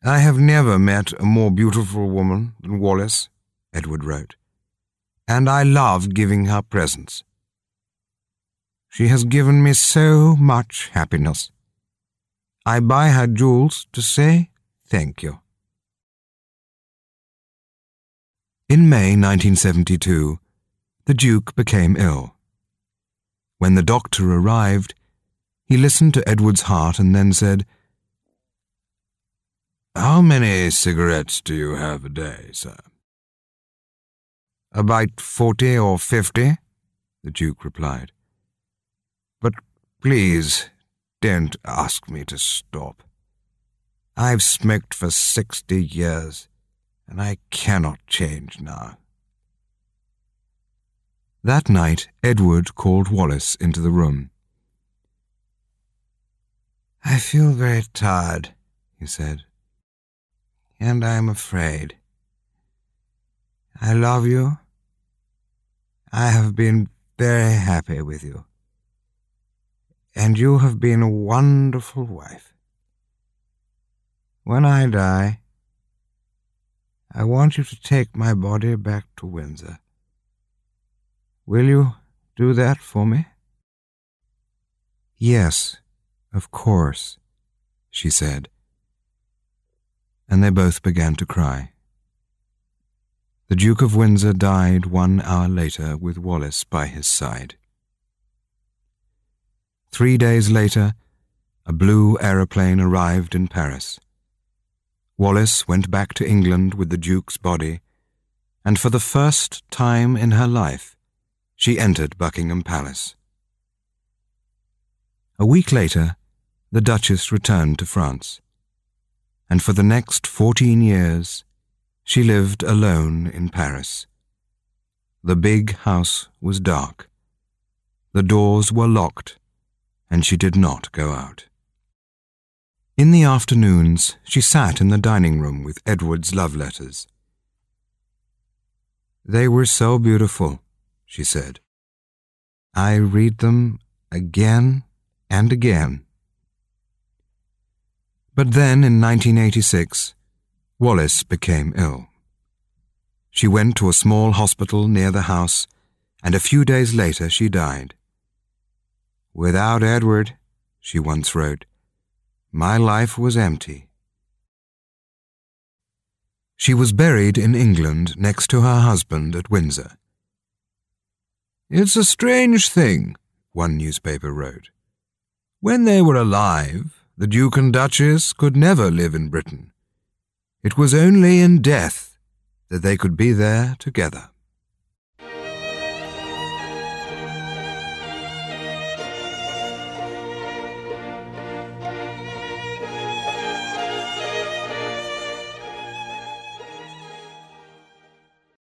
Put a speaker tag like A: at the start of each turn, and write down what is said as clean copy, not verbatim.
A: I have never met a more beautiful woman than Wallis, Edward wrote, and I love giving her presents. She has given me so much happiness. I buy her jewels to say thank you. In May 1972, the Duke became ill. When the doctor arrived, he listened to Edward's heart and then said, "How many cigarettes do you have a day, sir?" "About 40 or 50, the Duke replied. "But please don't ask me to stop. I've smoked for 60 years, and I cannot change now." That night, Edward called Wallis into the room. "I feel very tired," he said, "and I'm afraid. I love you. I have been very happy with you. And you have been a wonderful wife. When I die, I want you to take my body back to Windsor. Will you do that for me?" "Yes, of course," she said, and they both began to cry. The Duke of Windsor died 1 hour later with Wallis by his side. 3 days later, a blue aeroplane arrived in Paris. Wallis went back to England with the Duke's body, and for the first time in her life, she entered Buckingham Palace. A week later, the Duchess returned to France, and for the next 14 years, she lived alone in Paris. The big house was dark. The doors were locked, and she did not go out. In the afternoons, she sat in the dining room with Edward's love letters. "They were so beautiful," she said. "I read them again and again." But then, in 1986, Wallis became ill. She went to a small hospital near the house, and a few days later she died. "Without Edward," she once wrote, "my life was empty." She was buried in England next to her husband at Windsor. "It's a strange thing," one newspaper wrote. "When they were alive, the Duke and Duchess could never live in Britain. It was only in death that they could be there together."